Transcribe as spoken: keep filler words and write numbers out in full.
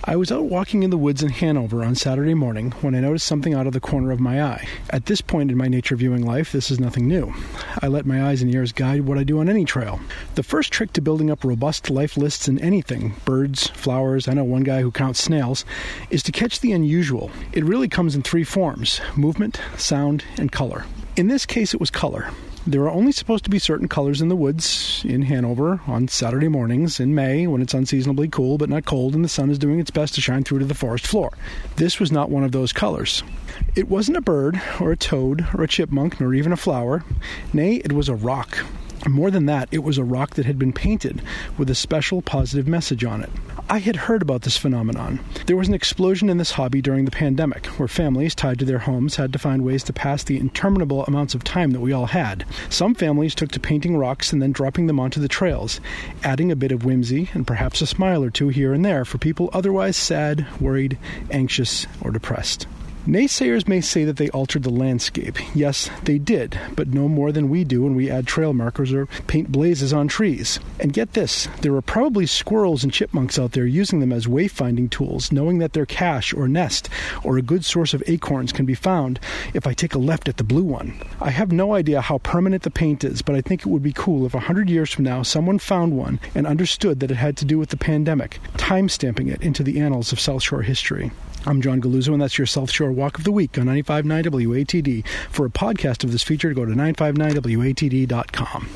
I was out walking in the woods in Hanover on Saturday morning when I noticed something out of the corner of my eye. At this point in my nature viewing life, this is nothing new. I let my eyes and ears guide what I do on any trail. The first trick to building up robust life lists in anything, birds, flowers, I know one guy who counts snails, is to catch the unusual. It really comes in three forms: movement, sound, and color. In this case, it was color. There are only supposed to be certain colors in the woods in Hanover on Saturday mornings in May when it's unseasonably cool but not cold and the sun is doing its best to shine through to the forest floor. This was not one of those colors. It wasn't a bird or a toad or a chipmunk nor even a flower. Nay, it was a rock. More than that, it was a rock that had been painted with a special positive message on it. I had heard about this phenomenon. There was an explosion in this hobby during the pandemic, where families tied to their homes had to find ways to pass the interminable amounts of time that we all had. Some families took to painting rocks and then dropping them onto the trails, adding a bit of whimsy and perhaps a smile or two here and there for people otherwise sad, worried, anxious, or depressed. Naysayers may say that they altered the landscape. Yes, they did, but no more than we do when we add trail markers or paint blazes on trees. And get this, there are probably squirrels and chipmunks out there using them as wayfinding tools, knowing that their cache or nest or a good source of acorns can be found if I take a left at the blue one. I have no idea how permanent the paint is, but I think it would be cool if a hundred years from now someone found one and understood that it had to do with the pandemic, time-stamping it into the annals of South Shore history. I'm John Galuzzo, and that's your South Shore Walk of the Week on ninety-five point nine W A T D. For a podcast of this feature, go to nine five nine W A T D dot com.